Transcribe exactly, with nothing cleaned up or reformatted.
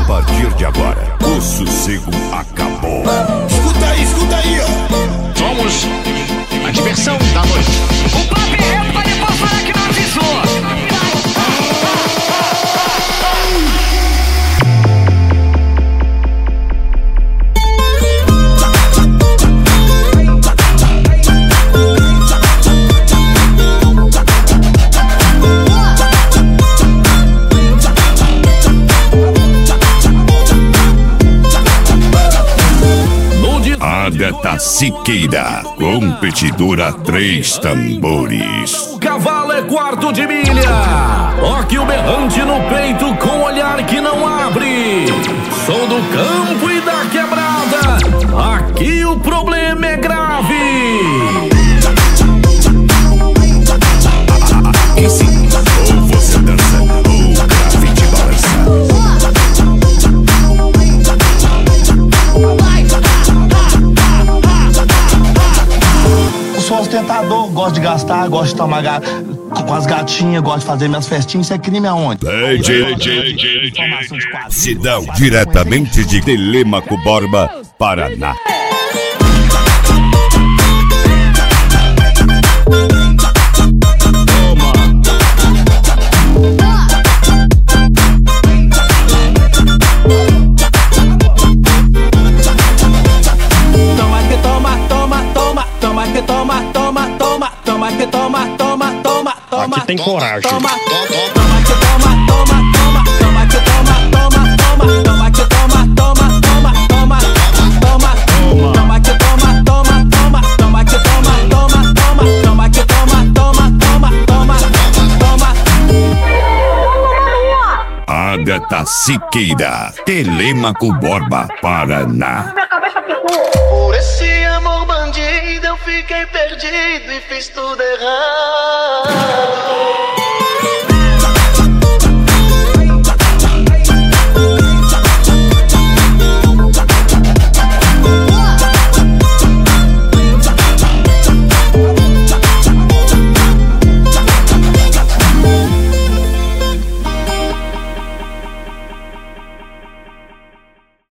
partir de agora, o sossego acabou. Escuta aí, escuta aí, ó. Somos a diversão da noite. O papo é reto, mas depois falar que não avisou. Da Siqueira, competidora três tambores. O cavalo é quarto de milha. Toque o berrante no peito com olhar que não abre. Sou do campo e da quebrada. Aqui o problema é grave. Aqui sim, ou você dança, ou o grafite balança. Sou ostentador, gosto de gastar, gosto de tomar ga... com as gatinhas, gosto de fazer minhas festinhas. Isso é crime aonde? Cidão diretamente de Telêmaco Borba, Paraná. Aqui tem coragem. Toma, toma que toma, toma, toma, toma que toma, toma, toma, toma que toma, toma, toma, toma, toma, toma que toma, toma, toma, toma que toma, toma, toma, toma que toma, toma, toma, toma, toma. Agatha Siqueira, Telêmaco Borba, Paraná. Por esse amor bandido eu fiquei perdido e fiz tudo errado.